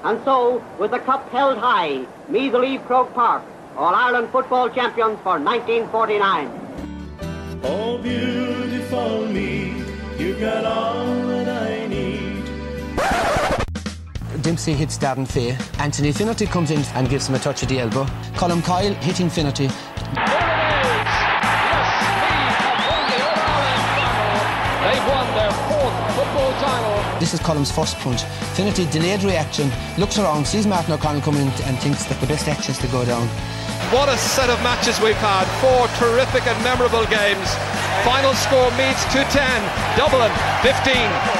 And so, with the cup held high, Meath will leave Croke Park, All-Ireland football champions for 1949. Oh, beautiful Meath, you've got all that I need. Dempsey hits Darren Fay. Anthony Finnerty comes in and gives him a touch of the elbow. Colm Coyle hitting Finnerty. They've won their fourth football title. This is Colm's first punch. Finnerty delayed reaction, looks around, sees Martin O'Connell coming in and thinks that the best action is to go down. What a set of matches we've had. 4 terrific and memorable games. Final score Meath 2-10, Dublin 15.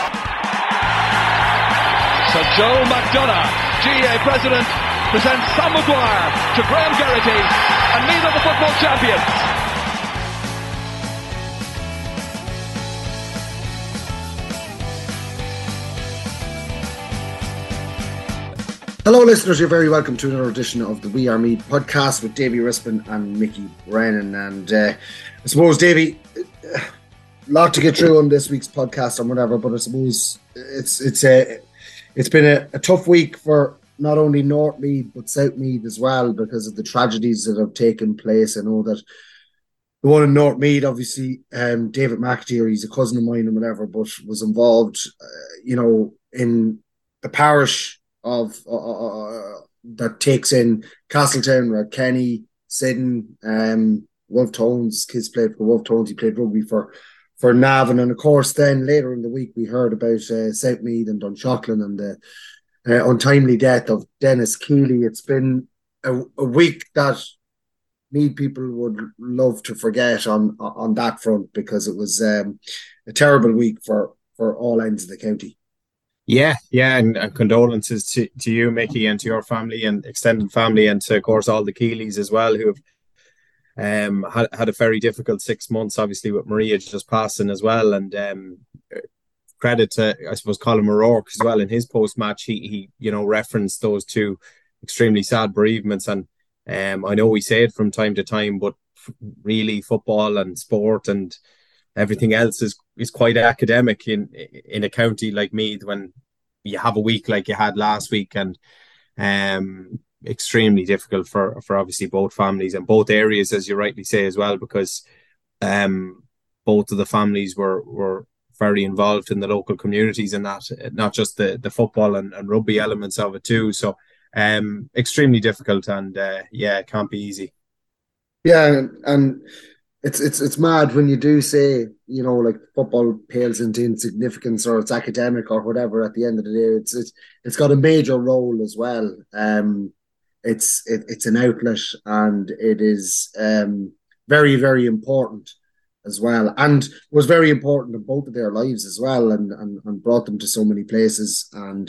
So Joe McDonough, GA President, presents Sam Maguire to Graham Geraghty and Meath are the football champions. Hello listeners, you're very welcome to another edition of the We Are Meath podcast with Davy Rispin and Mickey Brennan. And I suppose, Davy, a lot to get through on this week's podcast or whatever, but I suppose it's been a tough week for not only North Meath but South Meath as well because of the tragedies that have taken place. I know that the one in North Meath, obviously, David McAteer, he's a cousin of mine and whatever, but was involved, in the parish of that takes in Castletown, Kenny, Sidden, Wolfe Tones. Kids played for Wolfe Tones. He played rugby for Navan, and of course, then later in the week we heard about South Meath and Dunshaughlin and the untimely death of Dennis Keeley. It's been a week that Meath people would love to forget on that front because it was a terrible week for all ends of the county. Yeah, and condolences to you, Mickey, and to your family and extended family, and to, of course, all the Keeleys as well, who have had a very difficult 6 months, obviously, with Maria just passing as well. And credit to, I suppose, Colin O'Rourke as well in his post-match. He referenced those two extremely sad bereavements. And I know we say it from time to time, but really football and sport and everything else is quite academic in a county like Meath when you have a week like you had last week, and extremely difficult for obviously both families and both areas, as you rightly say as well, because both of the families were very involved in the local communities and that, not just the football and rugby elements of it too. So extremely difficult, and it can't be easy. Yeah, and It's mad when you do say, like football pales into insignificance or it's academic or whatever. At the end of the day, it's got a major role as well. It's an outlet, and it is very, very important as well, and was very important in both of their lives as well, and brought them to so many places. And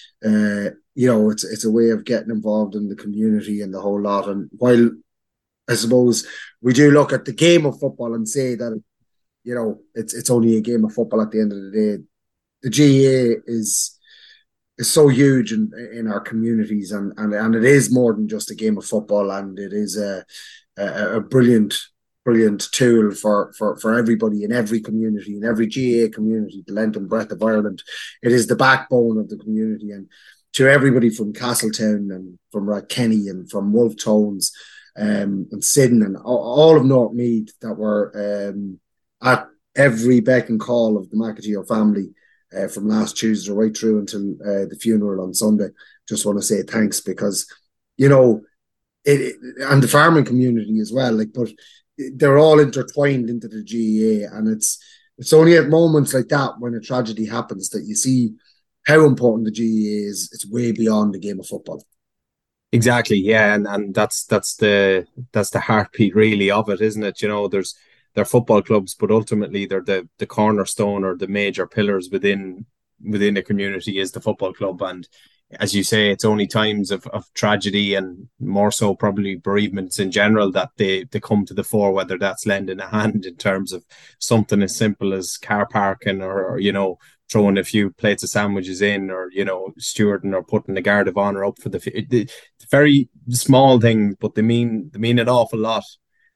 it's a way of getting involved in the community and the whole lot. And while I suppose we do look at the game of football and say that, it's only a game of football at the end of the day, the GAA is so huge in our communities, and it is more than just a game of football, and it is a brilliant tool for everybody in every community, in every GAA community, the length and breadth of Ireland. It is the backbone of the community, and to everybody from Castletown and from Kenny and from Wolfe Tones, and Sidden and all of North Meath that were at every beck and call of the McAteer family from last Tuesday right through until the funeral on Sunday. Just want to say thanks, because and the farming community as well, but they're all intertwined into the GAA, and it's only at moments like that, when a tragedy happens, that you see how important the GAA is. It's way beyond the game of football. Exactly, yeah, and that's the heartbeat really of it, isn't it? They're football clubs, but ultimately they're the cornerstone or the major pillars within a community is the football club. And as you say, it's only times of tragedy, and more so probably bereavements in general, that they come to the fore, whether that's lending a hand in terms of something as simple as car parking or throwing a few plates of sandwiches in, or stewarding or putting the guard of honour up for the very small things, but they mean an awful lot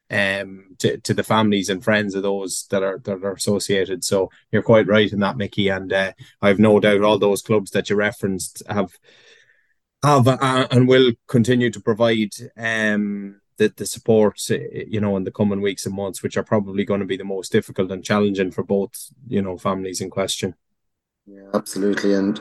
to the families and friends of those that are associated. So you're quite right in that, Mickey, and I've no doubt all those clubs that you referenced have have and will continue to provide the support, in the coming weeks and months, which are probably going to be the most difficult and challenging for both, families in question. Yeah, absolutely. And,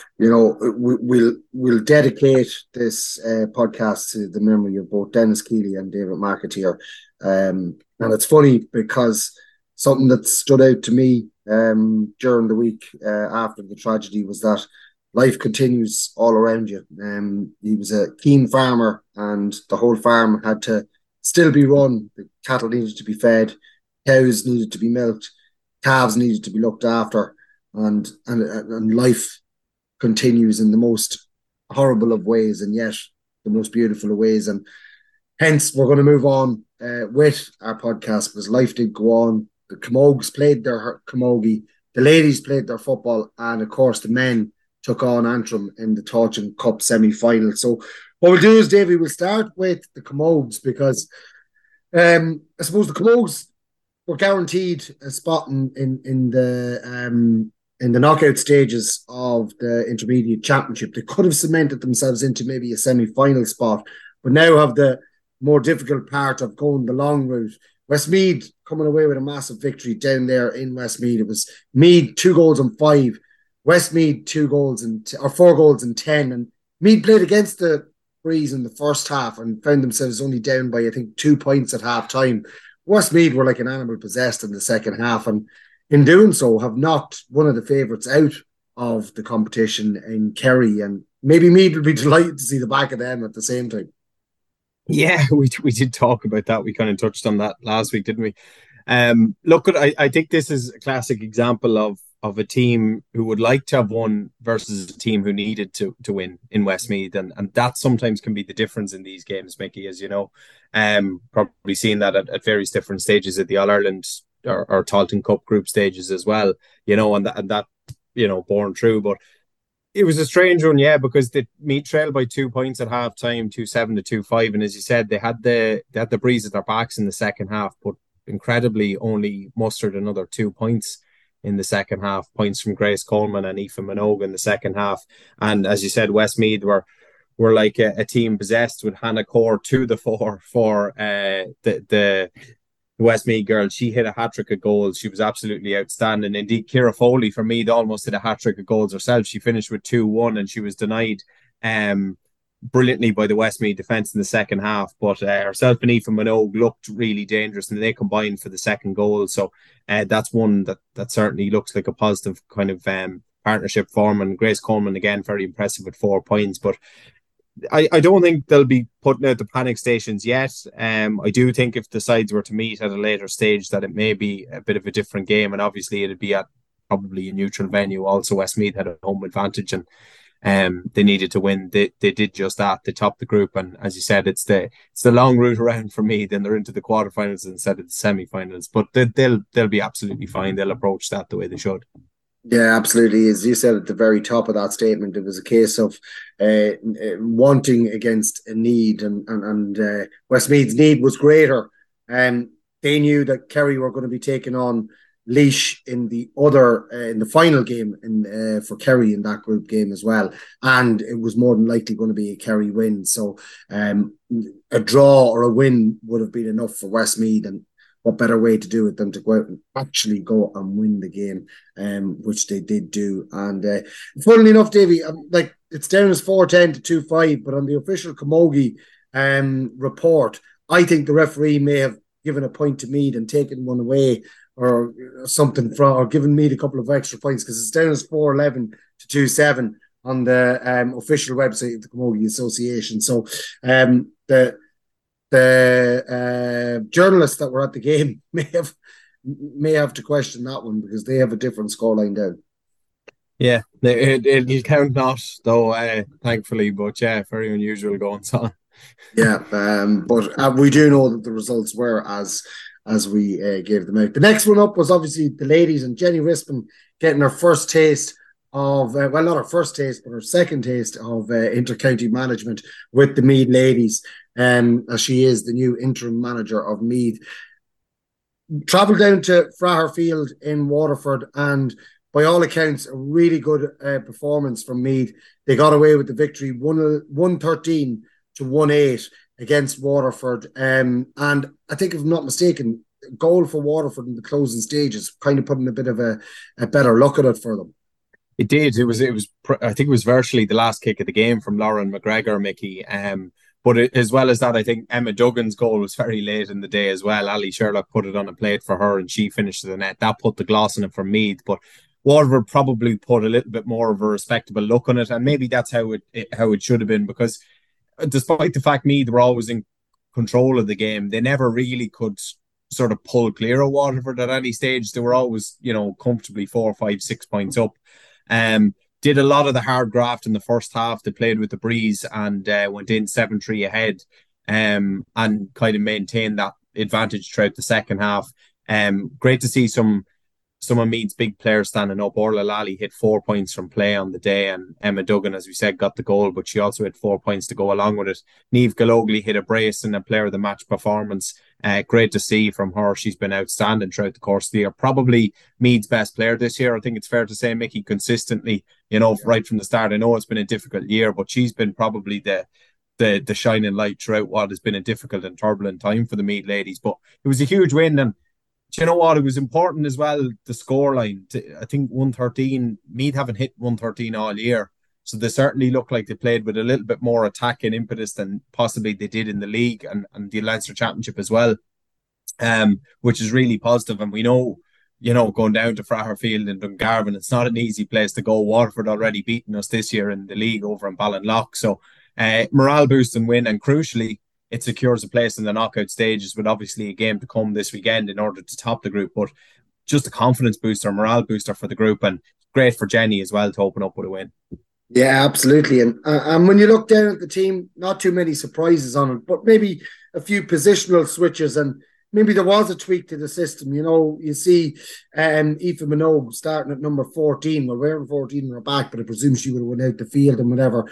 we'll dedicate this podcast to the memory of both Dennis Keeley and David McAteer. And it's funny because something that stood out to me during the week after the tragedy was that life continues all around you. He was a keen farmer, and the whole farm had to still be run. The cattle needed to be fed, cows needed to be milked, calves needed to be looked after, and life continues in the most horrible of ways, and yet the most beautiful of ways. And hence, we're going to move on with our podcast, because life did go on. The Camogues played their camogie, the ladies played their football, and of course the men took on Antrim in the Tailteann Cup semi-final. So what we'll do is, Davy, we'll start with the Camogues, because I suppose the Camogues were guaranteed a spot in the knockout stages of the Intermediate Championship. They could have cemented themselves into maybe a semi-final spot, but now have the more difficult part of going the long route. Westmeath coming away with a massive victory down there in Westmeath. It was Meath 2 goals and 5, Westmeath 4 goals and 10. And Meath played against the Breeze in the first half and found themselves only down by, I think, 2 points at half time. Westmeath were like an animal possessed in the second half, and in doing so have knocked one of the favourites out of the competition in Kerry. And maybe Meath will be delighted to see the back of them at the same time. Yeah, we did talk about that. We kind of touched on that last week, didn't we? Look, I think this is a classic example of a team who would like to have won versus a team who needed to win in Westmeath, and that sometimes can be the difference in these games, Mickey, as you know. Probably seen that at various different stages at the All-Ireland or Tailteann Cup group stages as well, and that borne true. But it was a strange one, yeah, because the Meath trailed by 2 points at half time, 2-7 to 2-5, and as you said, they had the Breeze at their backs in the second half, but incredibly only mustered another 2 points in the second half, points from Grace Coleman and Aoife Minogue in the second half. And as you said, Westmeath were like a team possessed, with Hannah Core to the fore for the Westmeath girl. She hit a hat-trick of goals. She was absolutely outstanding. Indeed, Ciara Foley for Meath almost hit a hat-trick of goals herself. She finished with 2-1, and she was denied brilliantly by the Westmeath defence in the second half. But herself and Aoife Minogue looked really dangerous, and they combined for the second goal. So that's one that certainly looks like a positive kind of partnership form. And Grace Coleman, again, very impressive with 4 points. But I don't think they'll be putting out the panic stations yet. I do think if the sides were to meet at a later stage, that it may be a bit of a different game, and obviously it'd be at probably a neutral venue. Also, Westmeath had a home advantage, and they needed to win. They did just that. They topped the group, and as you said, it's the long route around for me. Then they're into the quarterfinals instead of the semi-finals. But they'll be absolutely fine. They'll approach that the way they should. Yeah, absolutely. As you said at the very top of that statement, it was a case of wanting against a need, and Westmeath's need was greater. They knew that Kerry were going to be taking on Laois in the final game for Kerry in that group game as well, and it was more than likely going to be a Kerry win. So a draw or a win would have been enough for Westmeath, and what better way to do it than to go out and actually go and win the game, which they did do. And funnily enough, Davy, it's down as 4-10 to 2-5, but on the official Camogie report, I think the referee may have given a point to Meath and taken one away or something or given Meath a couple of extra points, because it's down as 4-11 to 2-7 on the official website of the Camogie Association. So the journalists that were at the game may have to question that one, because they have a different scoreline down. Yeah, it'll count not, though, thankfully, but yeah, very unusual going on. Yeah, but we do know that the results were as we gave them out. The next one up was obviously the ladies, and Jenny Rispin getting her first taste of, well, not her first taste, but her second taste of inter-county management with the Meath ladies, as she is the new interim manager of Meath. Travelled down to Fraher Field in Waterford, and by all accounts, a really good performance from Meath. They got away with the victory, 113 to 1-8 against Waterford. And I think, if I'm not mistaken, goal for Waterford in the closing stages, kind of putting a bit of a better look at it for them. It did. It was. I think it was virtually the last kick of the game from Lauren McGregor, Mickey. But as well as that, I think Emma Duggan's goal was very late in the day as well. Ali Sherlock put it on a plate for her and she finished the net. That put the gloss on it for Meath. But Waterford probably put a little bit more of a respectable look on it. And maybe that's how it should have been, because despite the fact Meath were always in control of the game, they never really could sort of pull clear of Waterford at any stage. They were always, comfortably 4, 5, 6 points up. Did a lot of the hard graft in the first half. They played with the breeze and went in 7-3 ahead, and kind of maintained that advantage throughout the second half. Great to see some of Meath's big players standing up. Orla Lally hit 4 points from play on the day, and Emma Duggan, as we said, got the goal, but she also had 4 points to go along with it. Niamh Gallogly hit a brace and a player of the match performance. Great to see from her. She's been outstanding throughout the course of the year. Probably Meath's best player this year. I think it's fair to say, Mickey, consistently, right from the start. I know it's been a difficult year, but she's been probably the shining light throughout what has been a difficult and turbulent time for the Meath ladies. But it was a huge win, and do you know what? It was important as well, the scoreline. I think 113, Meath haven't hit 113 all year. So they certainly look like they played with a little bit more attacking impetus than possibly they did in the league and the Leinster Championship as well, which is really positive. And we know, going down to Fraherfield and Dungarvan, it's not an easy place to go. Waterford already beaten us this year in the league over in Ballinlough. So morale boosting win, and crucially, it secures a place in the knockout stages, with obviously a game to come this weekend in order to top the group. But just a confidence booster, morale booster for the group, and great for Jenny as well to open up with a win. Yeah, absolutely. And when you look down at the team, not too many surprises on it, but maybe a few positional switches, and maybe there was a tweak to the system. You see Aoife Minogue starting at number 14. Well, wearing 14 in her back, but I presume she would have went out the field and whatever.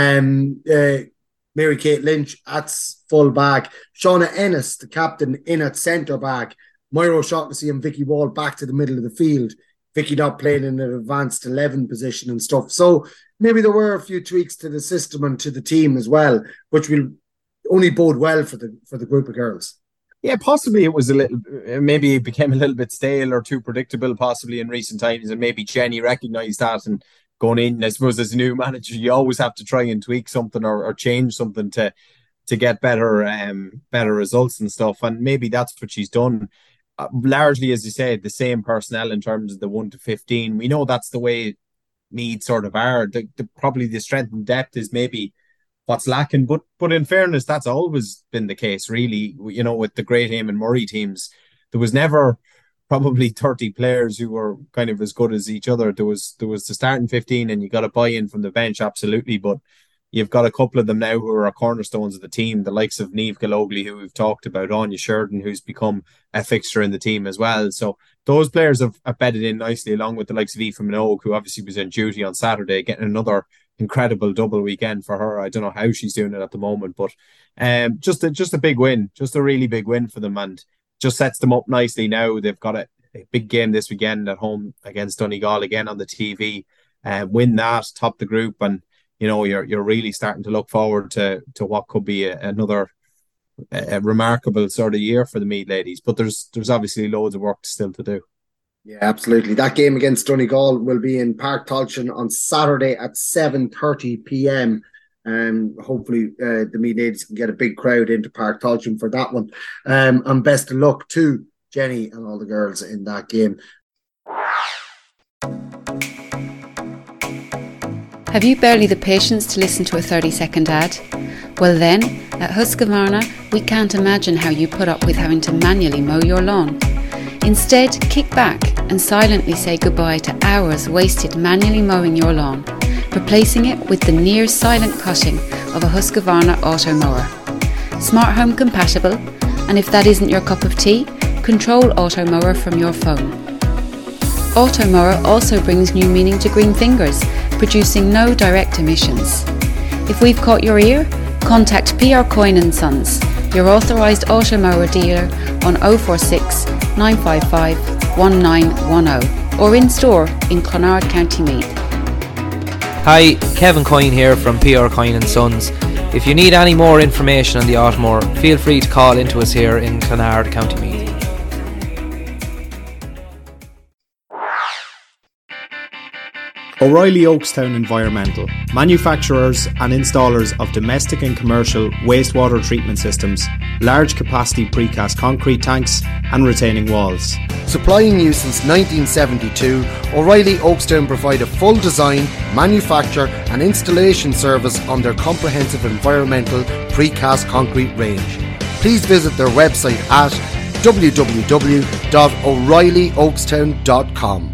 Mary-Kate Lynch at full back. Shauna Ennis, the captain, in at centre back. Moira O'Shaughnessy and Vicky Wall back to the middle of the field. Vicky not playing in an advanced 11 position and stuff. So maybe there were a few tweaks to the system and to the team as well, which will only bode well for the group of girls. Yeah, possibly it was maybe it became a little bit stale or too predictable possibly in recent times, and maybe Jenny recognised that, and going in, I suppose, as a new manager, you always have to try and tweak something or change something to get better results and stuff. And maybe that's what she's done. Largely, as you said, the same personnel in terms of the 1 to 15. We know that's the way Meath sort of are. Probably the strength and depth is maybe what's lacking. But in fairness, that's always been the case, really. With the Great Eamon Murray teams, there was never probably 30 players who were kind of as good as each other. There was the starting 15, and you got to buy in from the bench, absolutely. But you've got a couple of them now who are cornerstones of the team, the likes of Niamh Gallogly, who we've talked about, Anya Sheridan, who's become a fixture in the team as well. So those players have bedded in nicely, along with the likes of Aoife Minogue, who obviously was in duty on Saturday, getting another incredible double weekend for her. I don't know how she's doing it at the moment, but just a big win, just a really big win for them, and just sets them up nicely now. They've got a big game this weekend at home against Donegal, again on the TV. Win that, top the group, and you're really starting to look forward to what could be another remarkable sort of year for the Meath ladies. But there's obviously loads of work still to do. Yeah, absolutely. That game against Donegal will be in Park Tolchin on Saturday at 7:30 p.m. Hopefully the Meath ladies can get a big crowd into Park Tolchin for that one. And best of luck to Jenny and all the girls in that game. Have you barely the patience to listen to a 30-second ad? Well then, at Husqvarna, we can't imagine how you put up with having to manually mow your lawn. Instead, kick back and silently say goodbye to hours wasted manually mowing your lawn, replacing it with the near silent cutting of a Husqvarna auto mower. Smart home compatible, and if that isn't your cup of tea, control auto mower from your phone. Auto mower also brings new meaning to green fingers, producing no direct emissions. If we've caught your ear, contact PR Coyne & Sons, your authorised auto mower dealer on 046 955 1910. or in store in Clonard, County Meath. Hi, Kevin Coyne here from PR Coyne & Sons. If you need any more information on the Otmore, feel free to call into us here in Clonard, County Meath. O'Reilly Oakstown Environmental, manufacturers and installers of domestic and commercial wastewater treatment systems, large capacity precast concrete tanks and retaining walls. Supplying you since 1972, O'Reilly Oakstown provide a full design, manufacture and installation service on their comprehensive environmental precast concrete range. Please visit their website at www.o'reillyoakstown.com.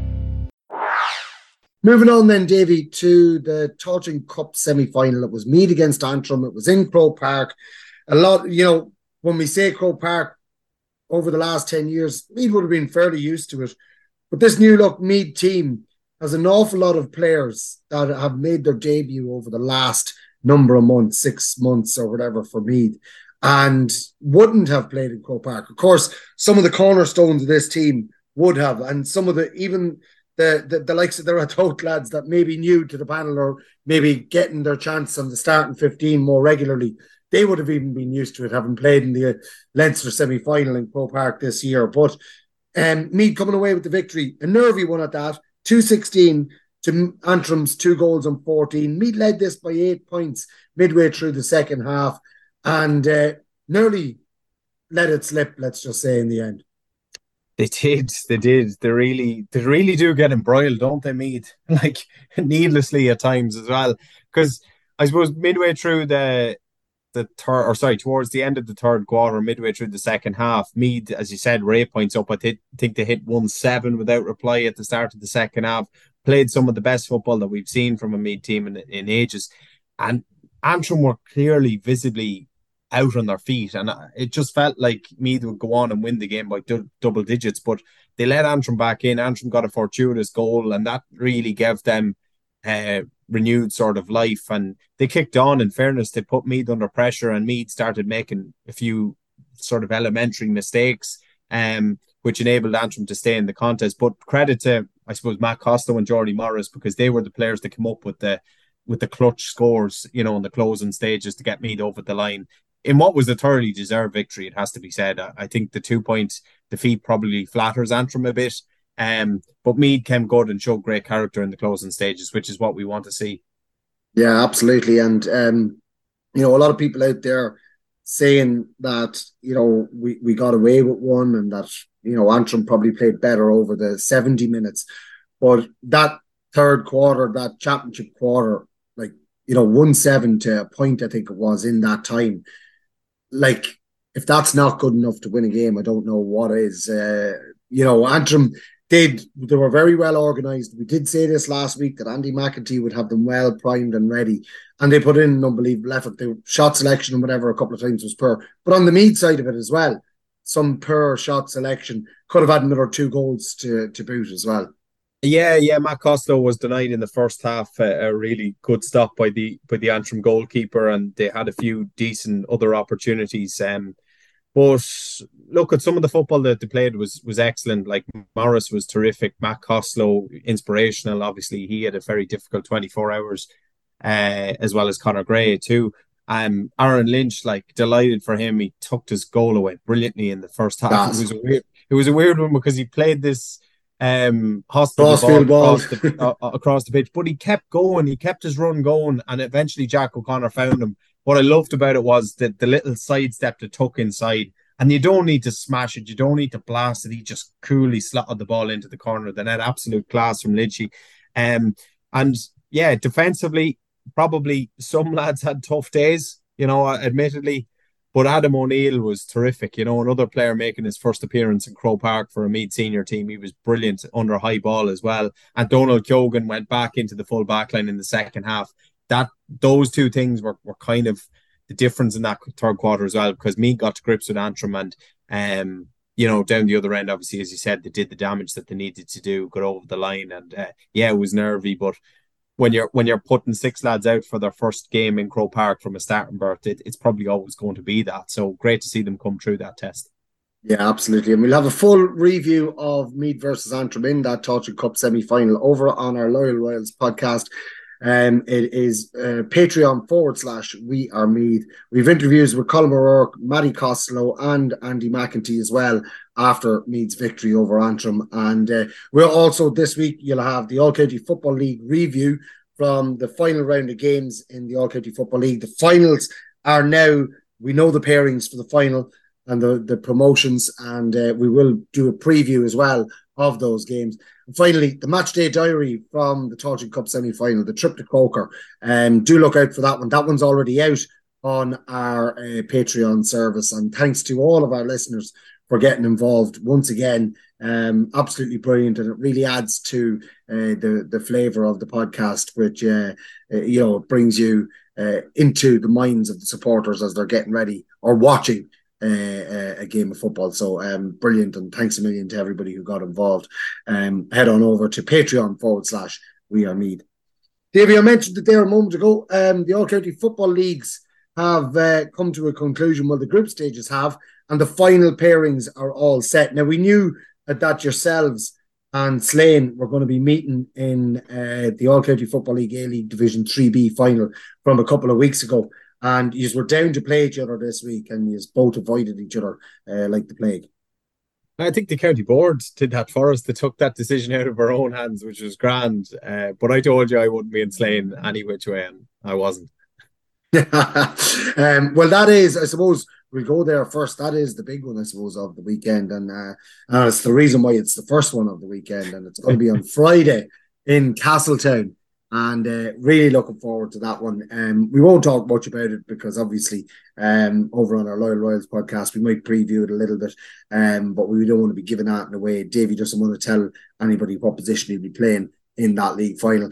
Moving on then, Davy, to the Tailteann Cup semi-final. It was Meath against Antrim. It was in Croke Park. A lot, when we say Croke Park, over the last 10 years, Meath would have been fairly used to it. But this new look Meath team has an awful lot of players that have made their debut over the last number of months, 6 months or whatever for Meath, and wouldn't have played in Croke Park. Of course, some of the cornerstones of this team would have, and some of the likes of the Ratoath lads that may be new to the panel or maybe getting their chance on the starting 15 more regularly, they would have even been used to it, having played in the Leinster semi-final in Croke Park this year. But Meath coming away with the victory, a nervy one at that, 2-16 to Antrim's 2 goals on 14. Meath led this by 8 points midway through the second half and nearly let it slip, let's just say, in the end. They did. They really do get embroiled, don't they, Meath? Like, needlessly at times as well. Because I suppose midway through towards the end of the third quarter, midway through the second half, Meath, as you said, were 8 points up. I think they hit 1-7 without reply at the start of the second half. Played some of the best football that we've seen from a Meath team in ages. And Antrim were clearly, visibly out on their feet, and it just felt like Meath would go on and win the game by double digits, but they let Antrim back in. Antrim got a fortuitous goal, and that really gave them renewed sort of life, and they kicked on. In fairness, they put Meath under pressure, and Meath started making a few sort of elementary mistakes, which enabled Antrim to stay in the contest. But credit to, I suppose, Matt Costello and Jordy Morris, because they were the players that came up with the clutch scores, in the closing stages to get Meath over the line. In what was a thoroughly deserved victory, it has to be said. I think the 2-point defeat probably flatters Antrim a bit, but Meath came good and showed great character in the closing stages, which is what we want to see. Yeah, absolutely. And, a lot of people out there saying that, we got away with one and that, Antrim probably played better over the 70 minutes. But that third quarter, that championship quarter, 1-7 to a point, I think it was, in that time. Like, if that's not good enough to win a game, I don't know what is. Antrim, they were very well organised. We did say this last week that Andy McEntee would have them well primed and ready, and they put in an unbelievable effort. The shot selection and whatever a couple of times was poor, but on the Meath side of it as well, some poor shot selection. Could have had another 2 goals to boot as well. Yeah, Matt Costello was denied in the first half a really good stop by the Antrim goalkeeper, and they had a few decent other opportunities. But look, at some of the football that they played was excellent. Like, Morris was terrific, Matt Costello inspirational. Obviously, he had a very difficult 24 hours, as well as Conor Gray too. Aaron Lynch, delighted for him. He tucked his goal away brilliantly in the first half. It was a weird one because he played this hospital ball across the pitch, but he kept going, he kept his run going, and eventually Jack O'Connor found him. What I loved about it was the little sidestep to tuck inside, and you don't need to smash it, you don't need to blast it. He just coolly slotted the ball into the corner. Then had absolute class from Lynchy. And yeah, defensively, probably some lads had tough days, admittedly. But Adam O'Neill was terrific, another player making his first appearance in Croke Park for a Meath senior team. He was brilliant under high ball as well. And Donald Keoghan went back into the full backline in the second half. Those two things were kind of the difference in that third quarter as well, because Meath got to grips with Antrim and, down the other end, obviously, as you said, they did the damage that they needed to do, got over the line. And it was nervy, but when you're putting 6 lads out for their first game in Croke Park from a starting berth, it's probably always going to be that. So great to see them come through that test. Yeah, absolutely. And we'll have a full review of Meath versus Antrim in that Tailteann Cup semi-final over on our Loyal Royals podcast. It is Patreon/We Are Meath. We've interviews with Colin O'Rourke, Matty Costello, and Andy McEntee as well after Meath's victory over Antrim. And we're also, this week, you'll have the All-County Football League review from the final round of games in the All-County Football League. The finals are now, we know the pairings for the final and the promotions, and we will do a preview as well of those games. And finally, the match day diary from the Tailteann Cup semi-final, the trip to Croker. Do look out for that one. That one's already out on our Patreon service. And thanks to all of our listeners for getting involved once again. Absolutely brilliant, and it really adds to the flavour of the podcast, which brings you into the minds of the supporters as they're getting ready or watching a game of football. So brilliant, and thanks a million to everybody who got involved. Head on over to Patreon/We Are Meath. Davey, I mentioned it there a moment ago. The All-County Football Leagues have come to a conclusion. Well, the group stages have, and the final pairings are all set. Now, we knew that yourselves and Slane were going to be meeting in the All-County Football League A-League Division 3B final from a couple of weeks ago. And you were down to play each other this week, and you both avoided each other like the plague. I think the county board did that for us. They took that decision out of our own hands, which was grand. But I told you I wouldn't be in Slane any which way, and I wasn't. Well, that is, I suppose, we'll go there first. That is the big one, I suppose, of the weekend. And it's the reason why it's the first one of the weekend. And it's going to be on Friday in Castletown. And really looking forward to that one. We won't talk much about it because obviously over on our Loyal Royals podcast we might preview it a little bit, but we don't want to be giving that away. Davey doesn't want to tell anybody what position he'll be playing in that league final.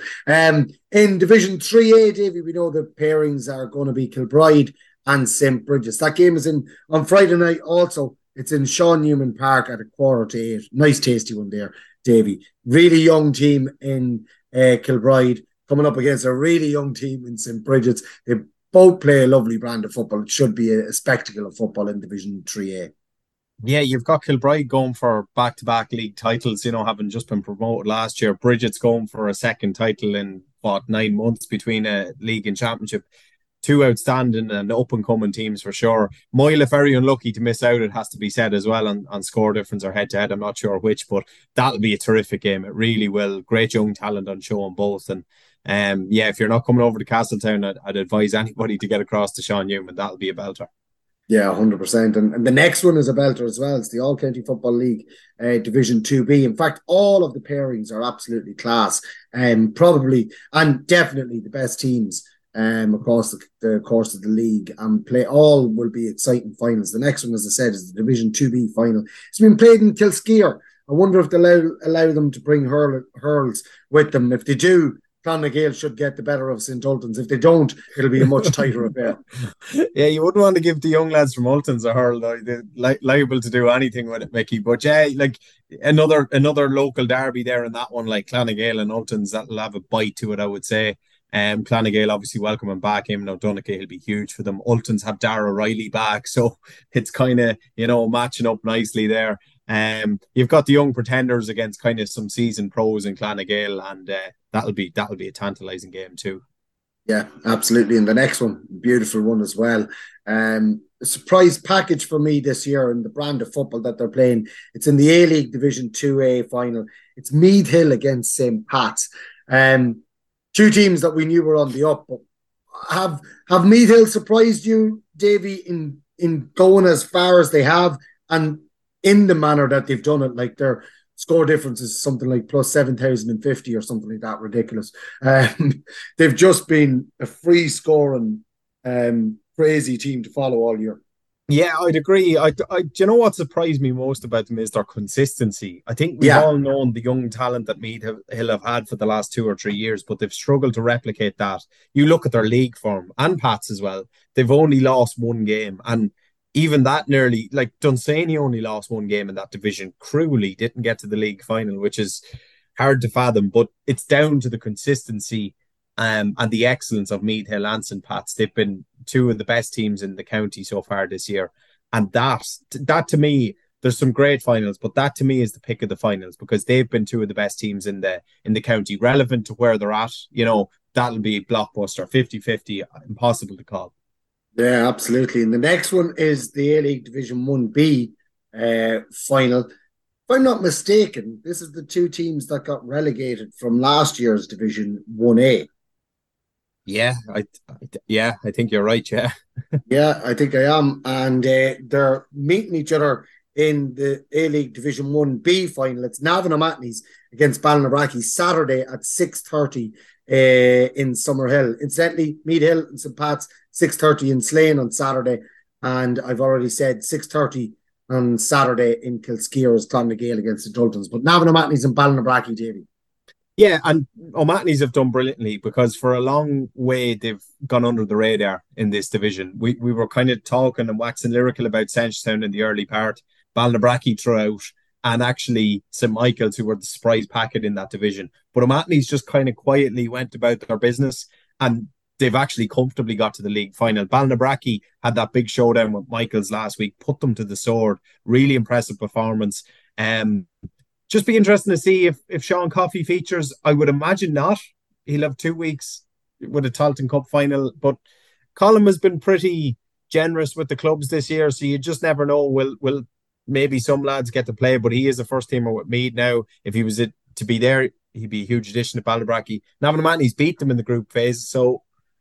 In Division 3A, Davey, we know the pairings are going to be Kilbride and St. Bridget's. That game is on Friday night also. It's in Sean Newman Park at 7:45. Nice tasty one there, Davey. Really young team in Kilbride coming up against a really young team in St. Bridget's. They both play a lovely brand of football. It should be a spectacle of football in Division 3A. Yeah, you've got Kilbride going for back-to-back league titles, having just been promoted last year. Bridget's going for a second title in, 9 months between a league and championship. Two outstanding and up-and-coming teams for sure. Moyle, if very unlucky to miss out, it has to be said as well, on score difference or head-to-head. I'm not sure which, but that'll be a terrific game. It really will. Great young talent on show on both. And if you're not coming over to Castletown, I'd advise anybody to get across to Sean Newman. That'll be a belter. Yeah, 100%. And the next one is a belter as well. It's the All-County Football League Division 2B. In fact, all of the pairings are absolutely class. Probably and definitely the best teams across the course of the league, and all will be exciting finals. The next one, as I said, is the Division 2B final. It's been played in Kilskeer. I wonder if they'll allow them to bring hurls with them. If they do, Clonagale should get the better of St. Ultans. If they don't, it'll be a much tighter affair. Yeah, you wouldn't want to give the young lads from Ultans a hurl, though. They're liable to do anything with it, Mickey. But yeah, like another local derby there in that one, like Clonagale and Ultans, that'll have a bite to it, I would say. Clonagale obviously welcoming back him. Now Donegal will be huge for them. Ultans have Dara Riley back, so it's kind of matching up nicely there. You've got the young pretenders against kind of some seasoned pros in Clonagale, and that'll be a tantalising game too. Yeah, absolutely. And the next one, beautiful one as well. A surprise package for me this year and the brand of football that they're playing. It's in the A-League Division 2A final. It's Meath Hill against St. Pat's. Two teams that we knew were on the up. But have Meath Hill surprised you, Davey, in going as far as they have, and in the manner that they've done it? Like their score difference is something like plus 7,050 or something like that, ridiculous. They've just been a free scoring, crazy team to follow all year. Yeah, I'd agree. Do you know what surprised me most about them is their consistency. I think we've all known the young talent that Meath Hill have had for the last 2 or 3 years, but they've struggled to replicate that. You look at their league form, and Pats as well, they've only lost one game, and even that nearly, like Dunsany only lost one game in that division. Cruelly didn't get to the league final, which is hard to fathom, but it's down to the consistency and the excellence of Meath Hill and St. Pat's. They've been two of the best teams in the county so far this year. And that to me, there's some great finals, but that to me is the pick of the finals because they've been two of the best teams in the county, relevant to where they're at. That'll be blockbuster, 50-50, impossible to call. Yeah, absolutely. And the next one is the A-League Division 1B final. If I'm not mistaken, this is the two teams that got relegated from last year's Division 1A. Yeah, I think you're right, yeah. Yeah, I think I am. And they're meeting each other in the A-League Division 1B final. It's Navan O'Mahony's against Ballinabrackey Saturday at 6:30 in Summerhill. Incidentally, Mead Hill and St. Pat's 6:30 in Slane on Saturday. And I've already said 6:30 on Saturday in Kilskere's Clonmagale against the Dultons. But Navan O'Mahony's and Ballinabrackey, Davy. Yeah, and O'Mahony's have done brilliantly because for a long way they've gone under the radar in this division. We were kind of talking and waxing lyrical about Seneschalstown in the early part, Ballinabrackey throughout, and actually St. Michael's, who were the surprise packet in that division. But O'Mahony's just kind of quietly went about their business and they've actually comfortably got to the league final. Ballinabrackey had that big showdown with Michael's last week, put them to the sword. Really impressive performance. Just be interesting to see if Sean Coffey features. I would imagine not. He'll have 2 weeks with a Tailteann Cup final. But Colm has been pretty generous with the clubs this year, so you just never know. Will maybe some lads get to play, but he is a first teamer with Mead now. If he was to be there, he'd be a huge addition to Ballinabrackey. Navan O'Mahony's beat them in the group phase, so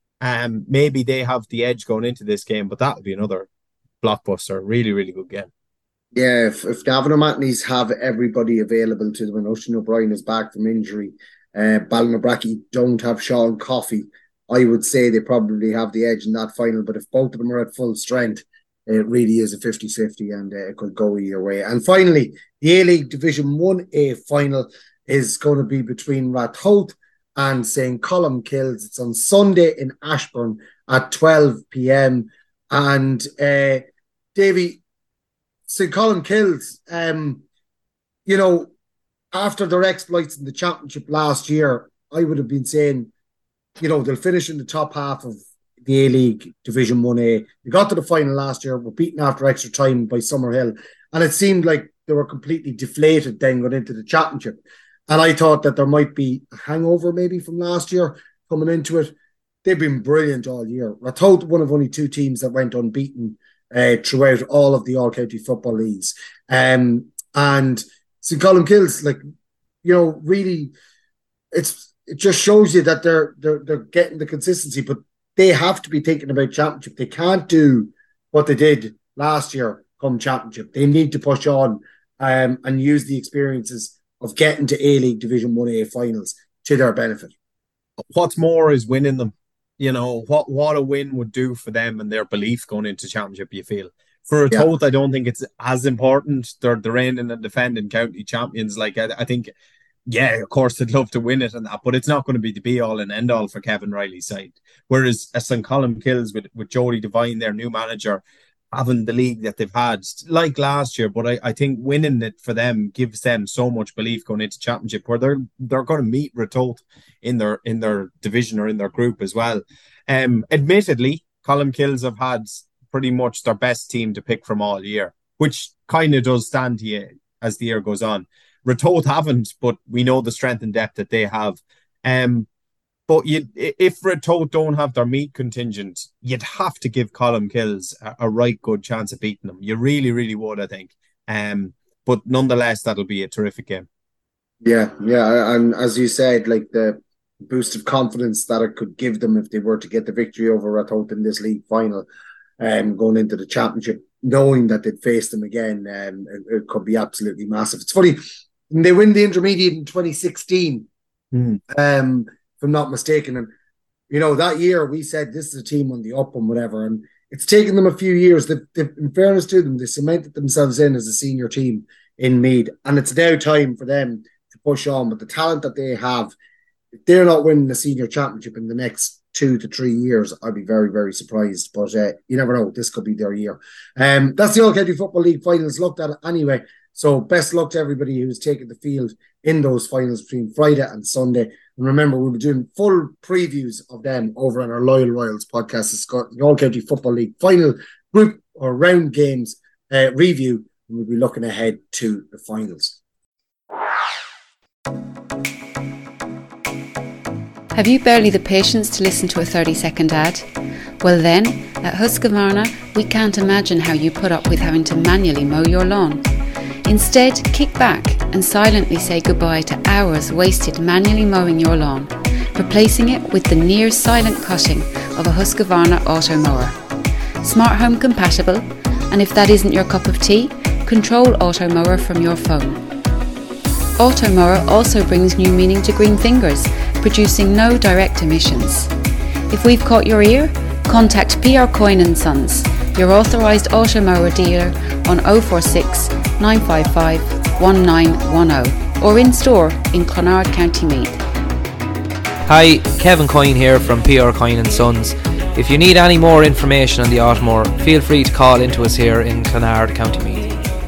maybe they have the edge going into this game, but that'll be another blockbuster. Really, really good game. Yeah, if Navan O'Mahony's have everybody available to them and Oisin O'Brien is back from injury, Ballinabrackey don't have Sean Coffey, I would say they probably have the edge in that final. But if both of them are at full strength, it really is a 50-50 and it could go either way. And finally, the A-League Division 1A final is going to be between Ratoath and St. Columkills. It's on Sunday in Ashbourne at 12 p.m. And Davy, St. Columkills, after their exploits in the championship last year, I would have been saying, they'll finish in the top half of the A-League Division 1A. They got to the final last year, were beaten after extra time by Summerhill, and it seemed like they were completely deflated then going into the championship. And I thought that there might be a hangover maybe from last year coming into it. They've been brilliant all year. Ratoath, one of only two teams that went unbeaten throughout all of the all-county football leagues. And St. Columkills, really, it just shows you that they're getting the consistency, but they have to be thinking about championship. They can't do what they did last year come championship. They need to push on and use the experiences of getting to A-League Division 1A finals to their benefit. What's more is winning them. What a win would do for them and their belief going into championship, you feel. For Ratoath, I don't think it's as important. They're the reigning and defending county champions. I think, yeah, of course, they'd love to win it and that, but it's not going to be the be-all and end-all for Kevin Riley's side. Whereas St. Columkills, with Jody Devine, their new manager, having the league that they've had, like last year, but I think winning it for them gives them so much belief going into championship, where they're going to meet Ratoath in their division or in their group as well. Admittedly, Columkills have had pretty much their best team to pick from all year, which kind of does stand to you as the year goes on. Ratoath haven't, but we know the strength and depth that they have. But if Ratoath don't have their meat contingent, you'd have to give Columkills a right good chance of beating them. You really, really would, I think. But nonetheless, that'll be a terrific game. Yeah. And as you said, the boost of confidence that it could give them if they were to get the victory over Ratoath in this league final, going into the championship, knowing that they'd face them again, it could be absolutely massive. It's funny, they win the intermediate in 2016. If I'm not mistaken. And, that year we said this is a team on the up and whatever. And it's taken them a few years. They've, in fairness to them, they cemented themselves in as a senior team in Meath. And it's now time for them to push on with the talent that they have. If they're not winning the senior championship in the next 2 to 3 years, I'd be very, very surprised. But you never know. This could be their year. That's the All-County Football League finals looked at anyway. So best luck to everybody who's taken the field in those finals between Friday and Sunday. And remember, we'll be doing full previews of them over on our Loyal Royals podcast. It's got the All-County Football League final group or round games review and we'll be looking ahead to the finals. Have you barely the patience to listen to a 30-second ad? Well then, at Husqvarna, we can't imagine how you put up with having to manually mow your lawn. Instead, kick back and silently say goodbye to hours wasted manually mowing your lawn, replacing it with the near-silent cutting of a Husqvarna auto mower. Smart home compatible, and if that isn't your cup of tea, control auto mower from your phone. Auto mower also brings new meaning to green fingers, producing no direct emissions. If we've caught your ear, contact PR Coyne & Sons, your authorised auto mower dealer on 046 955 1910 or in store in Clonard, County Meath. Hi, Kevin Coyne here from PR Coyne & Sons. If you need any more information on the Automower, feel free to call into us here in Clonard, County Meath.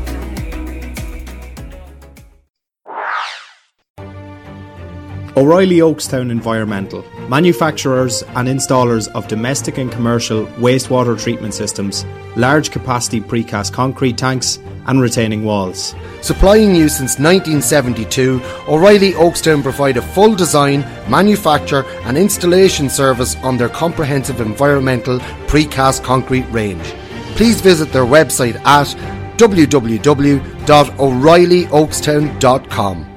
O'Reilly Oakstown Environmental, manufacturers and installers of domestic and commercial wastewater treatment systems, large capacity precast concrete tanks and retaining walls. Supplying you since 1972, O'Reilly Oakstown provide a full design, manufacture and installation service on their comprehensive environmental precast concrete range. Please visit their website at www.o'reillyoakstown.com.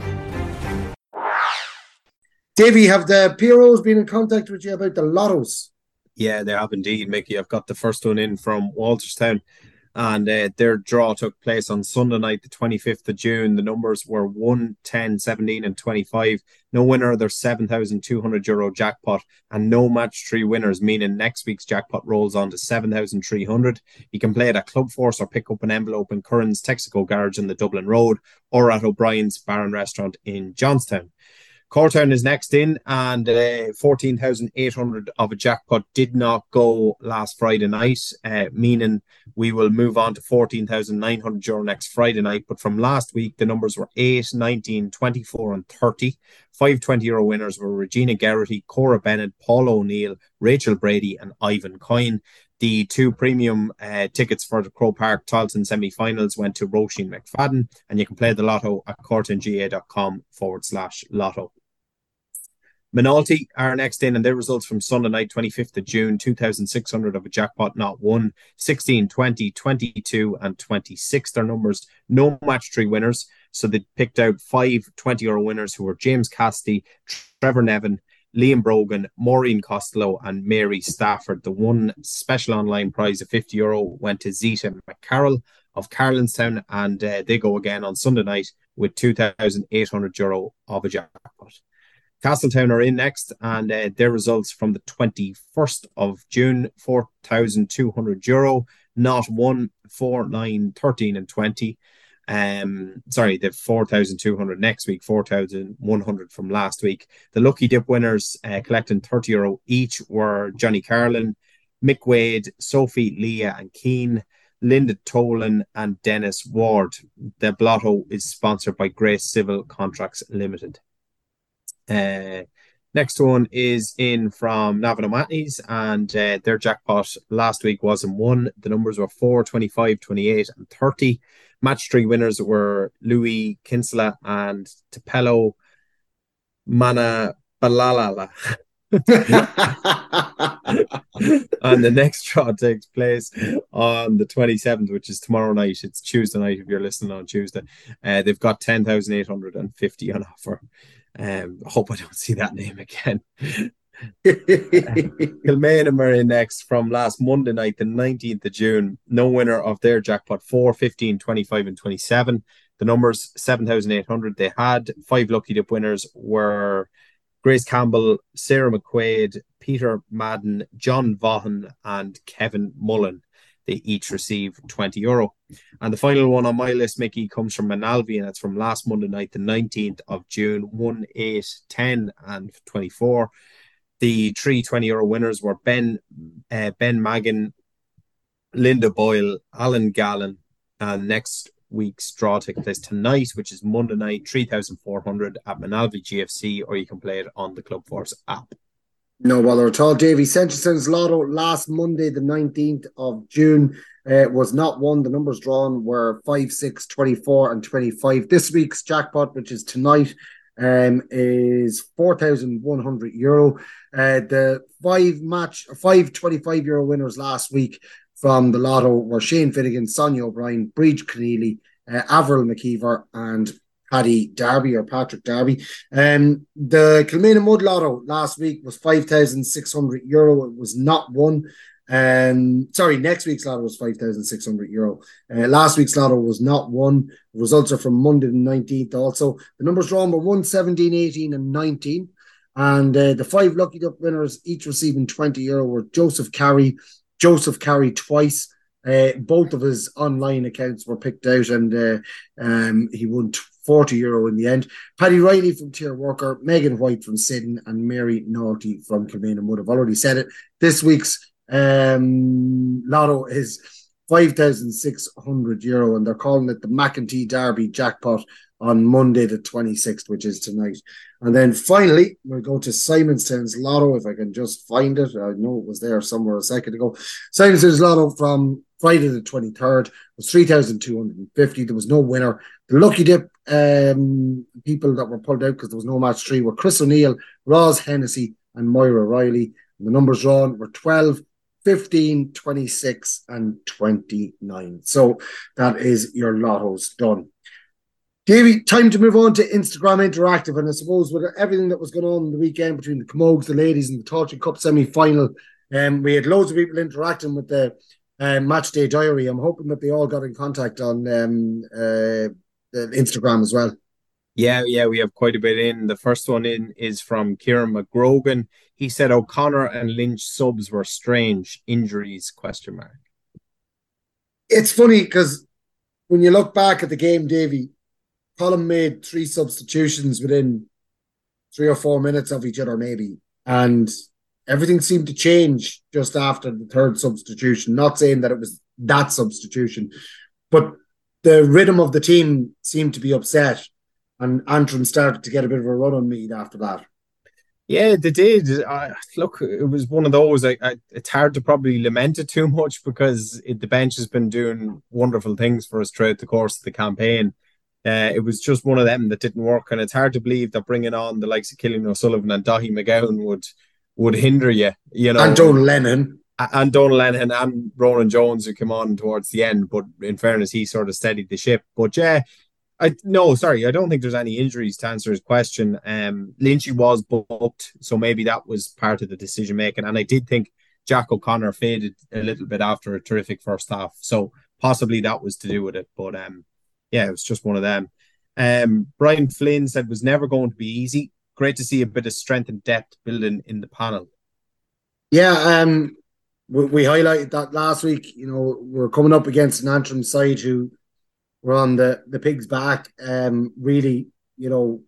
Davey, have the PROs been in contact with you about the lottos? Yeah, they have indeed, Mickey. I've got the first one in from Walterstown, and their draw took place on Sunday night, the 25th of June. The numbers were 1, 10, 17 and 25. No winner, there's €7,200 jackpot, and no match 3 winners, meaning next week's jackpot rolls on to 7,300. You can play it at Club Force or pick up an envelope in Curran's Texaco Garage in the Dublin Road or at O'Brien's Bar and Restaurant in Johnstown. Cortown is next in, and 14,800 of a jackpot did not go last Friday night, meaning we will move on to €14,900 next Friday night. But from last week, the numbers were 8, 19, 24 and 30. 5 €20 winners were Regina Geraghty, Cora Bennett, Paul O'Neill, Rachel Brady and Ivan Coyne. The 2 premium tickets for the Croke Park Tarleton semi-finals went to Roisin McFadden, and you can play the lotto at cortownga.com/lotto. Minalty are next in, and their results from Sunday night, 25th of June, 2,600 of a jackpot, not one, 16, 20, 22 and 26. Their numbers, no match 3 winners. So they picked out 5 €20 winners who were James Cassidy, Trevor Nevin, Liam Brogan, Maureen Costello and Mary Stafford. The one special online prize of €50 went to Zita McCarroll of Carlinstown, and they go again on Sunday night with €2,800 of a jackpot. Castletown are in next, and their results from the 21st of June, €4,200, not 1, 4, 9, 13 and 20. They've 4,200 next week, 4,100 from last week. The Lucky Dip winners collecting €30 each were Johnny Carlin, Mick Wade, Sophie, Leah and Keane, Linda Tolan and Dennis Ward. The Blotto is sponsored by Grace Civil Contracts Limited. Next one is in from Navan O'Mahony's, and their jackpot last week wasn't 1. The numbers were 4, 25, 28 and 30. Match 3 winners were Louis Kinsella and Tapelo Manabalala. And the next draw takes place on the 27th, which is tomorrow night. It's Tuesday night if you're listening on Tuesday. They've got 10,850 on offer. I hope I don't see that name again. Kilmainham are in next from last Monday night, the 19th of June. No winner of their jackpot, 4, 15, 25 and 27. The numbers 7,800. They had 5 Lucky Dip winners were Grace Campbell, Sarah McQuaid, Peter Madden, John Vaughan and Kevin Mullen. They each receive €20. And the final one on my list, Mickey, comes from Manalvi, and it's from last Monday night, the 19th of June, 1, 8, 10 and 24. The 3 €20 winners were Ben Magan, Linda Boyle, Alan Gallen, and next week's draw takes place tonight, which is Monday night, 3,400 at Manalvi GFC, or you can play it on the Club Force app. No bother at all. Davy, Centurson's Lotto last Monday, the 19th of June, was not won. The numbers drawn were 5, 6, 24 and 25. This week's jackpot, which is tonight, is €4,100. The five 25-euro winners last week from the Lotto were Shane Finnegan, Sonia O'Brien, Breach Keneally, Avril McKeever and Patrick Darby. The Kilmainham Mud Lotto last week was €5,600. It was not won. Next week's Lotto was €5,600. Last week's Lotto was not won. The results are from Monday the 19th also. The numbers drawn were 1, 17, 18 and 19. And the 5 Lucky Duck winners, each receiving €20, were Joseph Carey twice. Both of his online accounts were picked out and he won €40 in the end. Paddy Riley from Tier Worker, Megan White from Sidon and Mary Naughty from Kilmainham Wood. I've already said it. This week's Lotto is €5,600 and they're calling it the McEntee Derby jackpot on Monday the 26th, which is tonight. And then finally, we'll go to Simonstown's Lotto, if I can just find it. I know it was there somewhere a second ago. Simonstown's Lotto from Friday the 23rd was 3,250. There was no winner. The Lucky Dip people that were pulled out because there was no match 3 were Chris O'Neill, Roz Hennessy and Moira Riley. And the numbers drawn were 12, 15, 26 and 29. So that is your Lottos done. Davey, time to move on to Instagram Interactive. And I suppose with everything that was going on the weekend between the Camogues, the ladies and the Tailteann Cup semi-final, we had loads of people interacting with the Match Day Diary. I'm hoping that they all got in contact on Instagram as well. Yeah, we have quite a bit in. The first one in is from Kieran McGrogan. He said O'Connor and Lynch subs were strange. Injuries, ? It's funny because when you look back at the game, Davey, Colin made 3 substitutions within 3 or 4 minutes of each other, maybe. And everything seemed to change just after the 3rd substitution. Not saying that it was that substitution, but the rhythm of the team seemed to be upset. And Antrim started to get a bit of a run on Meath after that. Yeah, they did. Look, it was one of those. It's hard to probably lament it too much because the bench has been doing wonderful things for us throughout the course of the campaign. It was just one of them that didn't work, and it's hard to believe that bringing on the likes of Cillian O'Sullivan and Dahi McGowan would hinder you. You know, and Donal Lennon. And Ronan Jones, who came on towards the end, but in fairness, he sort of steadied the ship. But yeah. I don't think there's any injuries to answer his question. Lynchy was booked, so maybe that was part of the decision making. And I did think Jack O'Connor faded a little bit after a terrific first half, so possibly that was to do with it. But it was just one of them. Brian Flynn said it was never going to be easy. Great to see a bit of strength and depth building in the panel. Yeah, we highlighted that last week. You know, we're coming up against an Antrim side who were on the pig's back. Really, you know,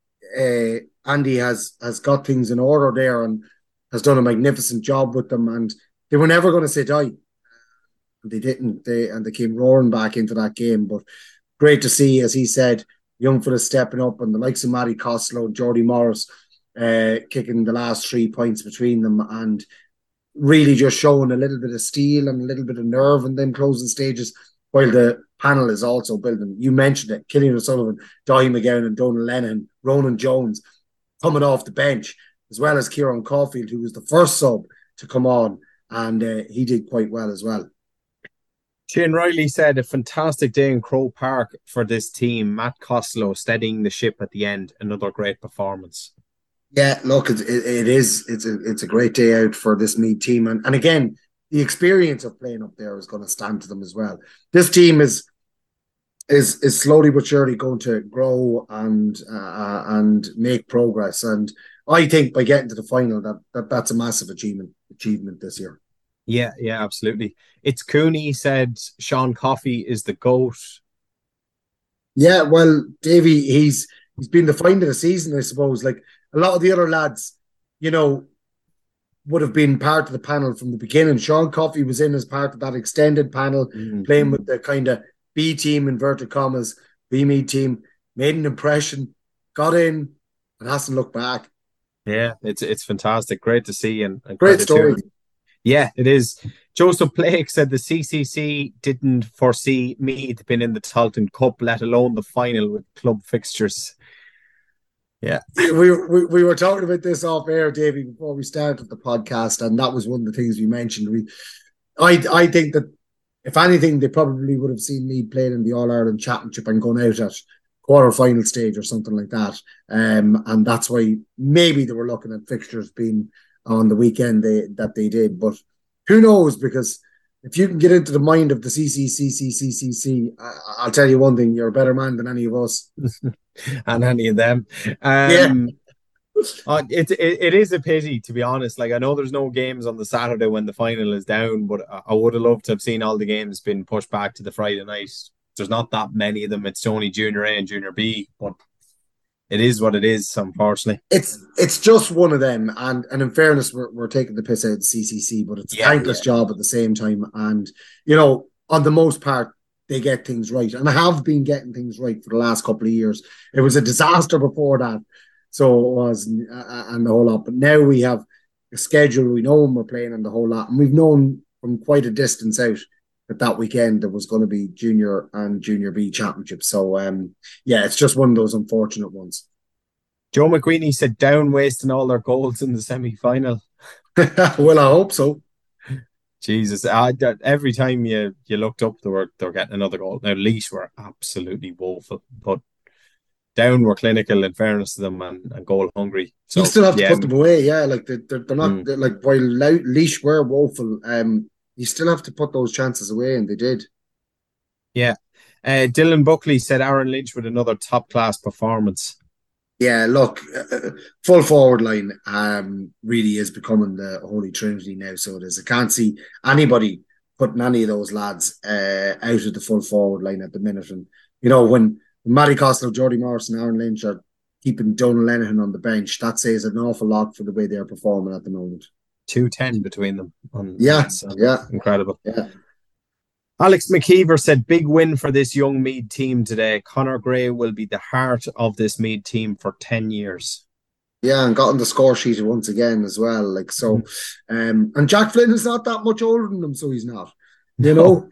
Andy has got things in order there and has done a magnificent job with them. And they were never going to say die. They didn't. They came roaring back into that game. But great to see, as he said, young fellas stepping up and the likes of Matty Costello, Jordy Morris kicking the last 3 points between them and really just showing a little bit of steel and a little bit of nerve in them closing stages. While the panel is also building. You mentioned it, Cillian O'Sullivan, Dahi McGowan and Donal Lennon, Ronan Jones coming off the bench, as well as Kieran Caulfield, who was the first sub to come on, and he did quite well as well. Shane Riley said a fantastic day in Croke Park for this team. Matt Costello steadying the ship at the end, another great performance. Yeah, look, it is. It's a great day out for this Meath team, and again, the experience of playing up there is going to stand to them as well. This team is slowly but surely going to grow and make progress. And I think by getting to the final, that's a massive achievement this year. Yeah, absolutely. It's Cooney said Sean Coffey is the GOAT. Yeah, well, Davey, he's been the find of the season, I suppose. Like a lot of the other lads, you know, would have been part of the panel from the beginning. Sean Coffey was in as part of that extended panel, playing with the kind of B team, inverted commas, B Meath team, made an impression, got in, and hasn't looked back. Yeah, it's fantastic. Great to see and Great story. Yeah, it is. Joseph Blake said the CCC didn't foresee Meath being in the Tailteann Cup, let alone the final with club fixtures. Yeah. We were talking about this off air, Davey, before we started the podcast, and that was one of the things we mentioned. I think that if anything, they probably would have seen Meath playing in the All-Ireland Championship and gone out at quarter-final stage or something like that. And that's why maybe they were looking at fixtures being on the weekend that they did. But who knows? Because if you can get into the mind of the CCC, I'll tell you one thing, you're a better man than any of us. And any of them. It is a pity, to be honest. Like, I know there's no games on the Saturday when the final is down, but I would have loved to have seen all the games been pushed back to the Friday night. There's not that many of them. It's only Junior A and Junior B, but it is what it is, unfortunately. It's just one of them, and in fairness, we're taking the piss out of the CCC, but it's a thankless job at the same time. And on the most part, they get things right, and have been getting things right for the last couple of years. It was a disaster before that, so it was, and the whole lot. But now we have a schedule. We know when we're playing and the whole lot, and we've known from quite a distance out that weekend there was going to be Junior and Junior B championships. So it's just one of those unfortunate ones. Joe McQueenie said Down wasting all their goals in the semi-final. Well, I hope so. Jesus, every time you looked up, they're getting another goal. Now, Laois were absolutely woeful, but Down were clinical, in fairness to them, and goal hungry. So you still have to put them away, like they're not like, while Laois were woeful, you still have to put those chances away, and they did. Yeah. Dylan Buckley said Aaron Lynch with another top-class performance. Yeah, look, full forward line really is becoming the holy trinity now, so it is. I can't see anybody putting any of those lads out of the full forward line at the minute. And, when Matty Costello, Jody Morris and Aaron Lynch are keeping Donal Lenihan on the bench, that says an awful lot for the way they're performing at the moment. 210 between them. Incredible. Yeah. Alex McKeever said, big win for this young Meath team today. Conor Gray will be the heart of this Meath team for 10 years. Yeah, and got on the score sheet once again as well. Like, so, and Jack Flynn is not that much older than him, so he's not, No.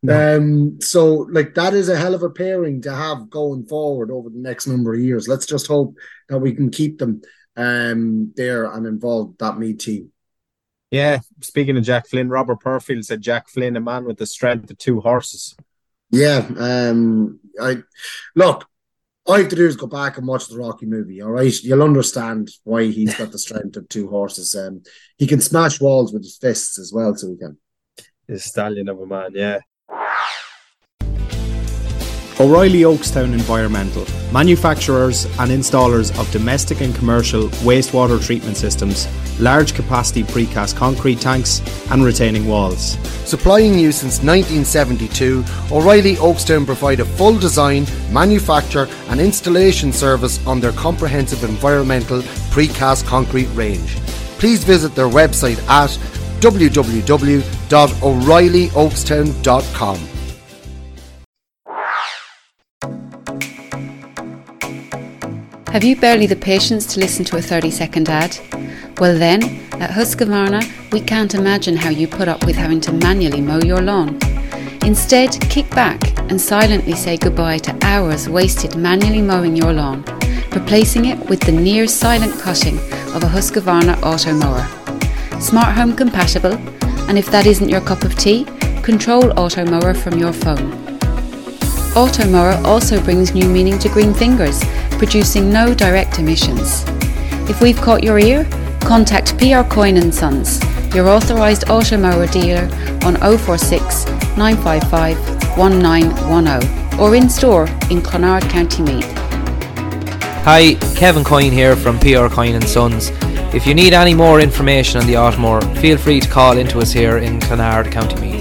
So, like, that is a hell of a pairing to have going forward over the next number of years. Let's just hope that we can keep them there and involved that Meath team. Yeah, speaking of Jack Flynn, Robert Purfield said Jack Flynn, a man with the strength of two horses. Yeah, all I have to do is go back and watch the Rocky movie, all right? You'll understand why he's got the strength of two horses. He can smash walls with his fists as well, so he can. He's a stallion of a man, yeah. O'Reilly Oakstown Environmental, manufacturers and installers of domestic and commercial wastewater treatment systems, large capacity precast concrete tanks and retaining walls. Supplying you since 1972, O'Reilly Oakstown provide a full design, manufacture and installation service on their comprehensive environmental precast concrete range. Please visit their website at www.o'reillyoakstown.com. Have you barely the patience to listen to a 30-second ad? Well then, at Husqvarna, we can't imagine how you put up with having to manually mow your lawn. Instead, kick back and silently say goodbye to hours wasted manually mowing your lawn, replacing it with the near-silent cutting of a Husqvarna auto mower. Smart home compatible, and if that isn't your cup of tea, control auto mower from your phone. Auto mower also brings new meaning to green fingers, producing no direct emissions. If we've caught your ear, contact PR Coyne & Sons, your authorised auto mower dealer on 046 955 1910 or in store in Clonard, County Meath. Hi, Kevin Coyne here from PR Coyne & Sons. If you need any more information on the Automower, feel free to call into us here in Clonard, County Meath.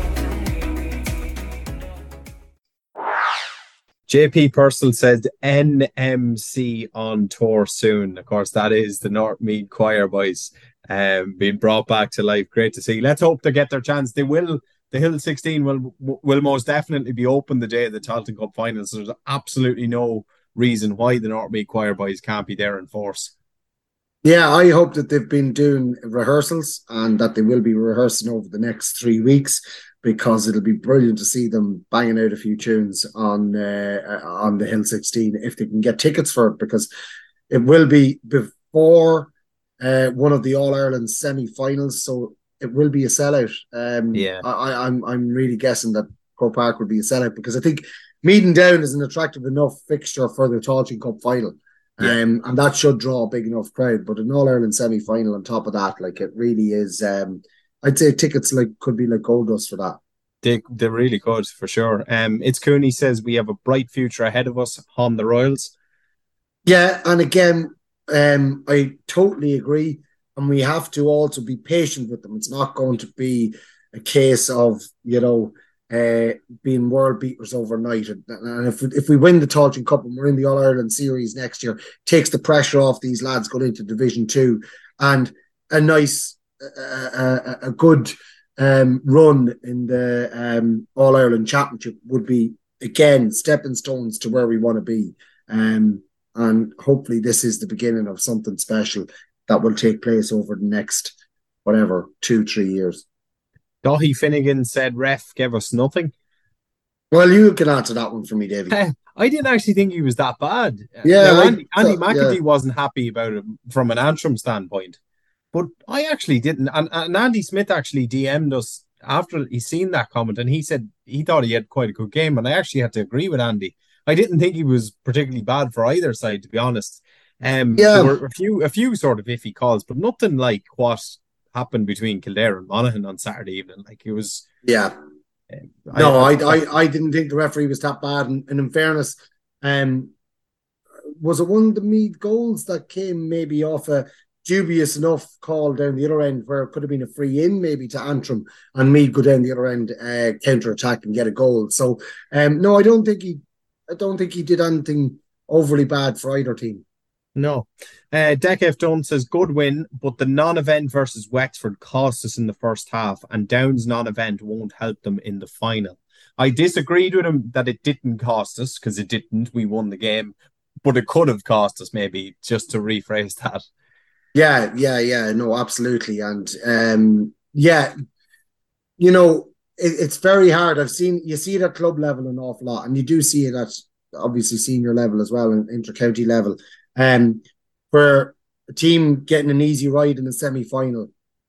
JP Purcell said NMC on tour soon. Of course, that is the North Meath Choir Boys being brought back to life. Great to see. Let's hope they get their chance. They will. The Hill 16 will most definitely be open the day of the Tailteann Cup finals. So there's absolutely no reason why the North Meath Choir Boys can't be there in force. Yeah, I hope that they've been doing rehearsals and that they will be rehearsing over the next 3 weeks, because it'll be brilliant to see them banging out a few tunes on the Hill 16 if they can get tickets for it, because it will be before one of the All-Ireland semi-finals, so it will be a sellout. I'm really guessing that Croke Park will be a sellout, because I think Meath and Down is an attractive enough fixture for the Tailteann Cup final. And that should draw a big enough crowd. But an All-Ireland semi-final on top of that, like, it really is, I'd say tickets could be like gold dust for that. They really could, for sure. It's Cooney says we have a bright future ahead of us on the Royals. Yeah, and again, I totally agree. And we have to also be patient with them. It's not going to be a case of, being world beaters overnight. And if we win the Tailteann Cup and we're in the All-Ireland series next year, takes the pressure off these lads going into Division 2, and a nice, a good run in the All-Ireland Championship would be, again, stepping stones to where we want to be. And hopefully this is the beginning of something special that will take place over the next, 2-3 years. Daithí Finnegan said ref gave us nothing. Well, you can answer that one for me, Davey. I didn't actually think he was that bad. Yeah, Andy McAtee wasn't happy about it from an Antrim standpoint, but I actually didn't. And Andy Smith actually DM'd us after he seen that comment, and he said he thought he had quite a good game, and I actually had to agree with Andy. I didn't think he was particularly bad for either side, to be honest. There were a few sort of iffy calls, but nothing like what happened between Kildare and Monaghan on Saturday evening. Like, it was... Yeah. I didn't think the referee was that bad. And in fairness, was it one of the Meath goals that came maybe off a dubious enough call down the other end, where it could have been a free in maybe to Antrim, and Meath go down the other end, counter-attack and get a goal. So, no, I don't think he did anything overly bad for either team. No. Deck F. Dunn says, good win, but the non-event versus Wexford cost us in the first half, and Down's non-event won't help them in the final. I disagreed with him that it didn't cost us, because it didn't. We won the game, but it could have cost us, maybe, just to rephrase that. Yeah, no, absolutely. And it's very hard. You see it at club level an awful lot, and you do see it at obviously senior level as well, and inter-county level. Where a team getting an easy ride in the semi-final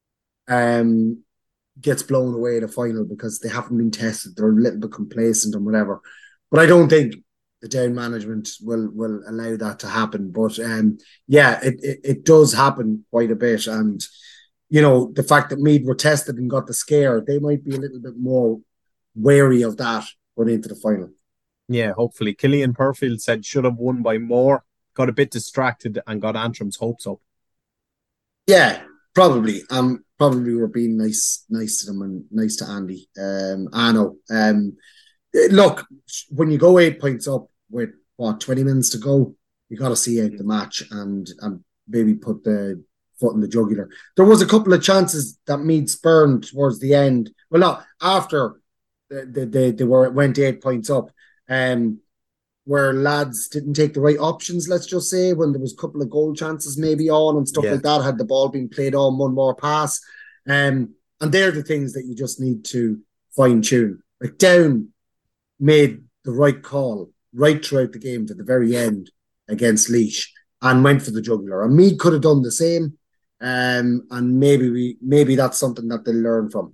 gets blown away in the final because they haven't been tested, they're a little bit complacent and whatever. But I don't think the Down management will allow that to happen. But it does happen quite a bit. And, the fact that Meath were tested and got the scare, they might be a little bit more wary of that going into the final. Yeah, hopefully. Killian Purfield said should have won by more. Got a bit distracted and got Antrim's hopes up. Yeah, probably. Probably we're being nice to them and nice to Andy. I know. Look, when you go 8 points up with 20 minutes to go, you got to see out the match and maybe put the foot in the jugular. There was a couple of chances that Meath spurned towards the end. Well, no, after they went 8 points up. Where lads didn't take the right options, let's just say, when there was a couple of goal chances maybe on and stuff like that, had the ball been played on one more pass. And they're the things that you just need to fine-tune. Like, Down made the right call right throughout the game to the very end against Laois and went for the jugular. And Meath could have done the same. And maybe that's something that they'll learn from.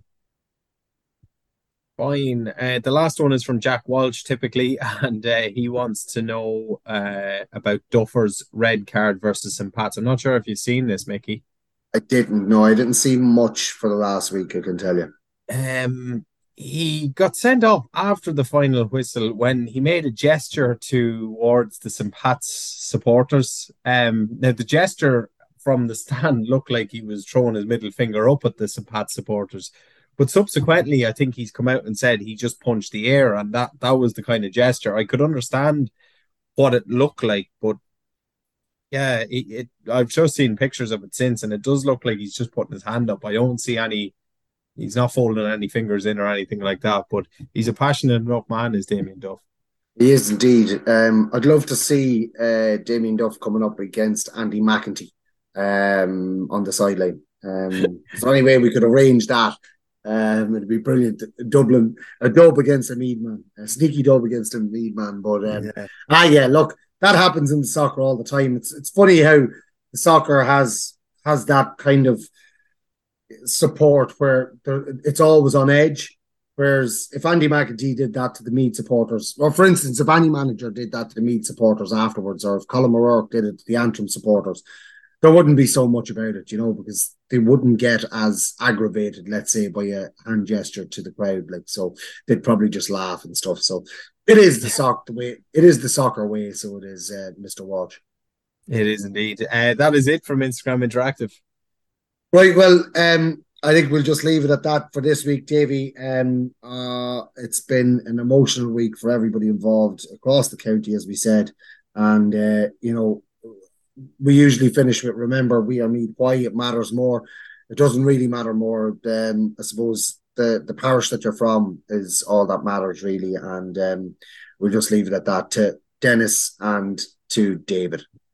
Fine. The last one is from Jack Walsh, typically, and he wants to know about Duffer's red card versus St. Pat's. I'm not sure if you've seen this, Mickey. I didn't. No, I didn't see much for the last week, I can tell you. He got sent off after the final whistle when he made a gesture towards the St. Pat's supporters. Now, the gesture from the stand looked like he was throwing his middle finger up at the St. Pat's supporters. But subsequently, I think he's come out and said he just punched the air, and that was the kind of gesture. I could understand what it looked like, but yeah, I've just seen pictures of it since, and it does look like he's just putting his hand up. I don't see he's not folding any fingers in or anything like that, but he's a passionate enough man, is Damien Duff. He is indeed. I'd love to see Damien Duff coming up against Andy McEntee. on the sideline. It's the only way we could arrange that. It'd be brilliant. Dublin, a dub against a Meath man, a sneaky dub against a Meath man. But look, that happens in the soccer all the time. It's funny how the soccer has that kind of support where it's always on edge. Whereas if Andy McEntee did that to the Meath supporters, or for instance, if any manager did that to the Meath supporters afterwards, or if Colin O'Rourke did it to the Antrim supporters, there wouldn't be so much about it, because they wouldn't get as aggravated, let's say, by a hand gesture to the crowd. So they'd probably just laugh and stuff. So it is the soccer way. It is the soccer way. So it is, Mr. Walsh. It is indeed. That is it from Instagram Interactive. Right. Well, I think we'll just leave it at that for this week, Davey. It's been an emotional week for everybody involved across the county, as we said. And, we usually finish with, remember, we are Meath. Why it matters more. It doesn't really matter more. I suppose the parish that you're from is all that matters, really. And we'll just leave it at that to Dennis and to David.